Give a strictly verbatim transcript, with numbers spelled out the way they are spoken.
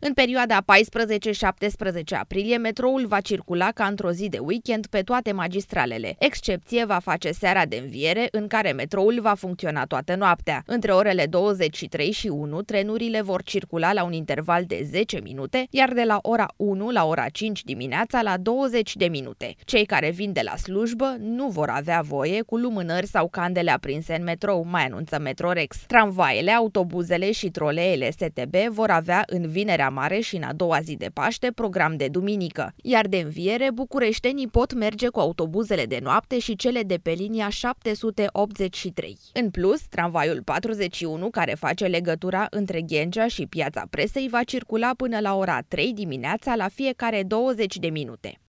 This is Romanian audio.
În perioada paisprezece șaptesprezece aprilie, metroul va circula ca într-o zi de weekend pe toate magistralele. Excepție va face seara de înviere, în care metroul va funcționa toată noaptea. Între orele douăzeci și trei și unu, trenurile vor circula la un interval de zece minute, iar de la ora unu la ora cinci dimineața la douăzeci de minute. Cei care vin de la slujbă nu vor avea voie cu lumânări sau candele aprinse în metrou, mai anunță Metrorex. Tramvaiele, autobuzele și troleele S T B vor avea în Vinerea Mare și în a doua zi de Paște program de duminică, iar de înviere bucureștenii pot merge cu autobuzele de noapte și cele de pe linia șapte sute optzeci și trei. În plus, tramvaiul patruzeci și unu, care face legătura între Ghencea și Piața Presei, va circula până la ora trei dimineața la fiecare douăzeci de minute.